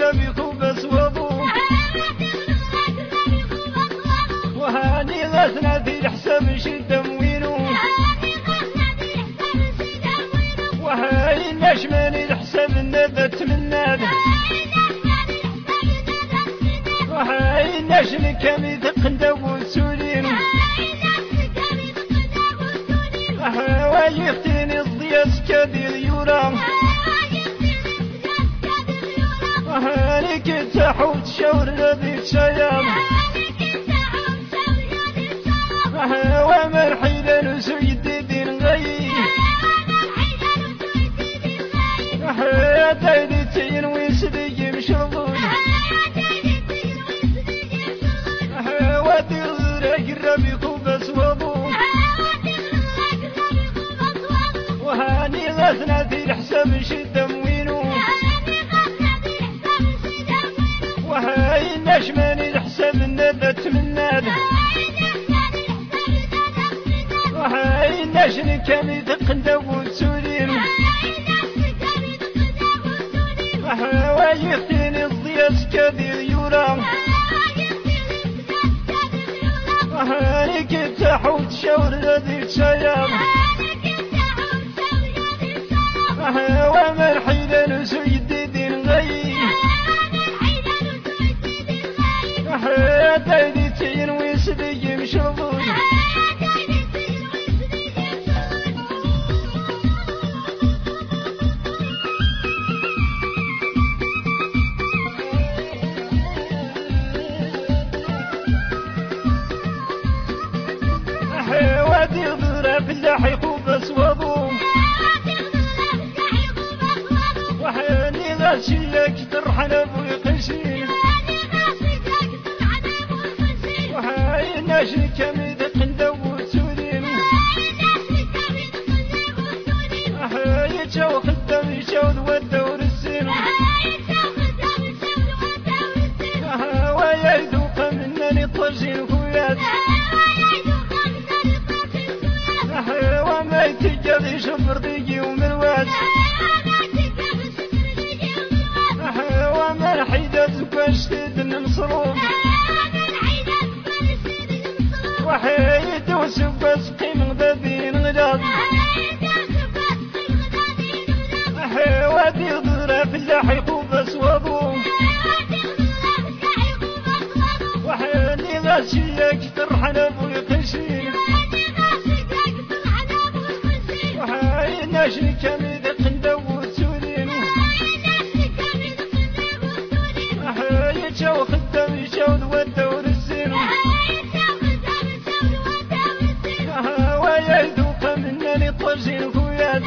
الربيق بس وضو وهاني غثنا في الحساب شد موينو وهاي النجمان الحساب النبت من ناد وهاي النجم كامي ثقندو وسولين ويختيني الضياس كبير يورا وهاني كنت حوت شاور ذي شيام ومرحيلا نسيد دين غي يا تايدي تين ويسدي مشربون ودي غيرك الربيق بس وضو وهاني غثنا في الحساب شد موينو وهاي النجمان الحساب النبت من ناد وهاي النجم كامي ثقندو وسولين ويختيني الضياس كبير يورا وهاني كنت حوت شاور ذي شيام ومرحيلا نسيد دين غي يا تايدي تين ويسدي مشربون وادي غدرة في اللحيق بس وضو وحياني غاشيك ترحل ابوي قشين وحاي ناشي كمي ثقندو وسولين وحاي تشاو خدام يشاود ودور السين ويا يذوق منني طجين خويات وما يتجاذي شفر ديجي ومروات وما الحيدة زكوان شديد نمصروف وحيد وسبس قيم غدابين غداد وادي غدرة في اللحيق بس وضو وحياني غاشيك ترحل ابوي قشين وهاي النجم كامي ثقندو وسولين وهاي تشاو خدام يشاود ودور السين ويا يذوق منني طجين خويات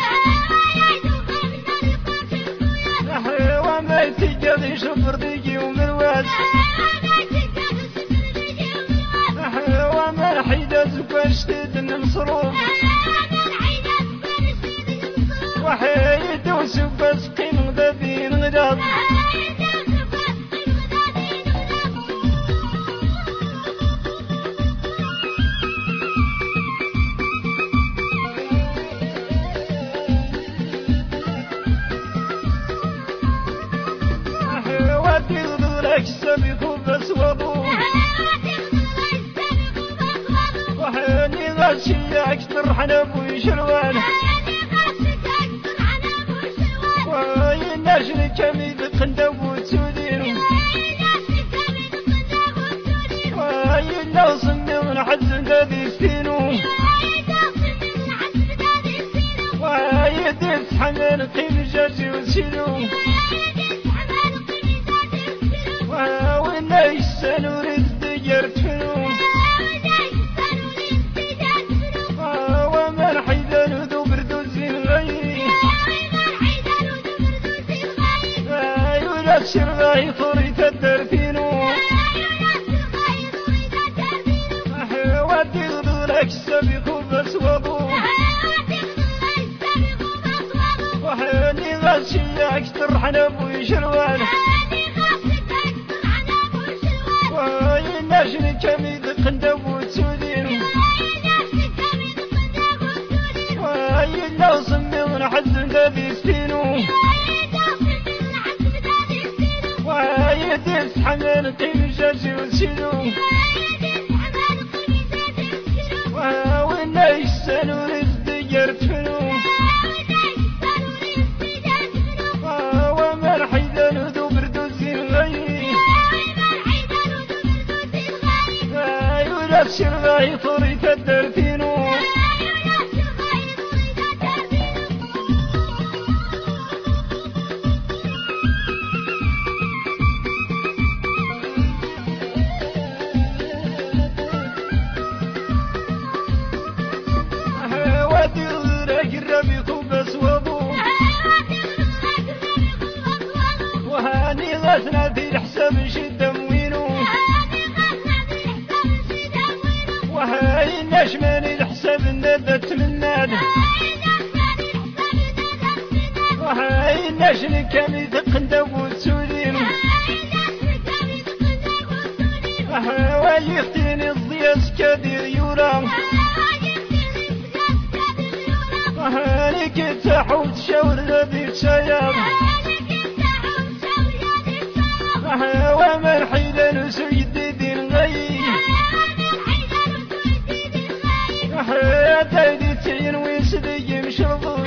وما يتجاذي شفر ديجي ومروات وما الحيدة زكوان شديد نمصروف وحيد وسبس قيم غدابين غداد وادي غدولك السبيق بس وضو وحياني غاشيك ترحل ابوي شروان وهاي النجم كامي ثقندو وسولين وهاي النوصم من حزن ذي سفينو وهاي ديس حمل قيم جاجي وسيلو وهاي النيسان ورد ديار تفنو ومن حيدان ذو بردوزين غي الشرغاي طريت الدرفينو ودي غدولك السبيق بس وضو وحياني غاشيك ترحل ابوي شروان وهاي النجم كامي ثقندو وسولين وهاي النوصم من حزن ذي سفينو يدس حمل قمشاش وسلو وإناش سنو رزد يرتفنو ومرحيدا ذو بردوز الغي ينفس الغي طريق الدرتينو وهاني غسنا في الحساب شد موينو وهاي النشمان الحساب ندت من ناد وهاي النشن كم ثقندب والسودين وهاي يختيني الضياس كبير يورا وهاني كنت حوت شاور ذي شياب ومن حيدا سيد دين غي تايدي تين ويسدي مشربون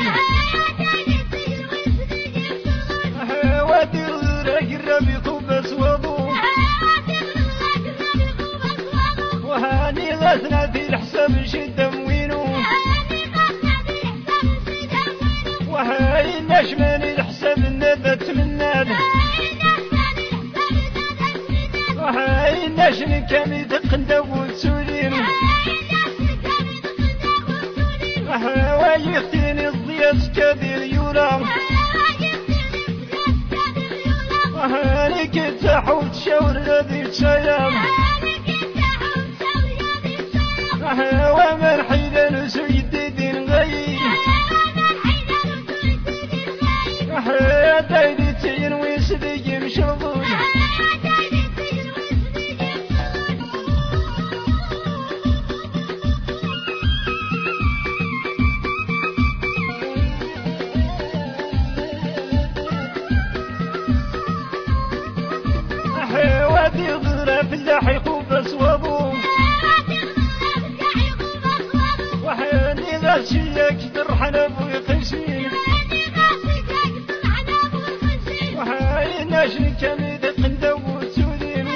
ودي رقربي قبس وضو وهاني غثنا في الحساب شد موينو وهاي النشمان الحساب نبت من ناد وهاي النشن كم تقندب والسودين ويختيني الضياس كبير يورا وهاني كنت حوت شاور ذي شياب ومن حيدا سيد دين غي تايدي تين ويسدي مشربون ودي ضرا في اللحيق وبس وضو وحياني غاشيك ترحنا ويقشين وحاي ناشن كميد قندب وسودين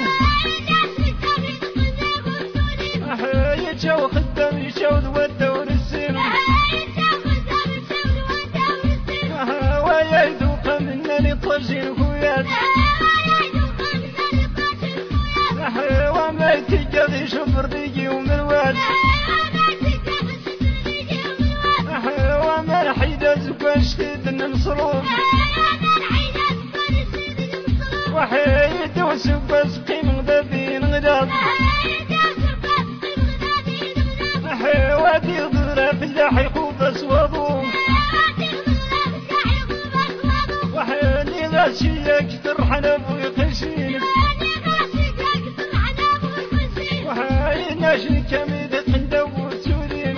وحاي جو خدام يشود والدور السين ويا يذوق منني طرجين خويات وما تجد شفر ديجي ومروات وما الحيدة زكوان شتيد المصروف وحيد وسبس قيم غدابين غداب وادي ضرا في اللحيق وبس وضو وحياني غاشيك ترحنا ويقشين وهاي ناشن كميد قندب والسودين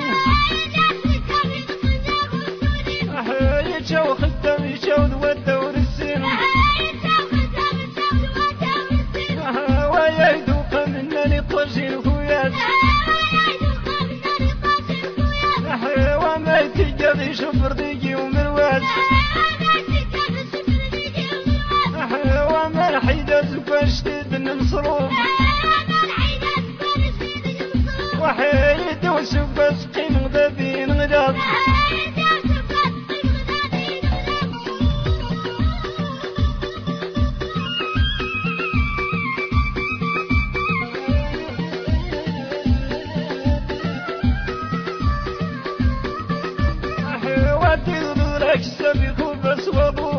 وهاي جو خدام يشود والدور السين ويا يذوق منني طرجين خويات وما تجد شفر ديجي ومروات وما الحيدة زكوان شتيد المصروف وحيد وسبس قيم غدابين غداب ودي ضرك السبيق وبس وضو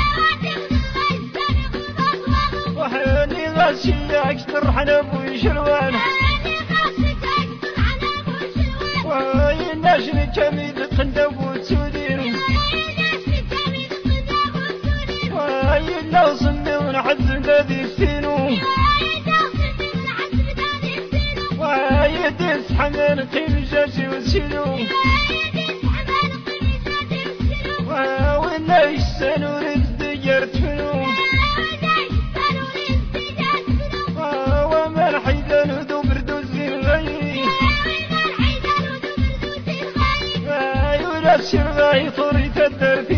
وحياني غاشيك ترحنا ويشلوان وهاي الناشن كميد قندب وسودين وهاي اللوصن ونحز ذي السينو وهاي دس حمل قمشاش وسلو وإناش سنو رزد يرتفنو الشربة يطري تدر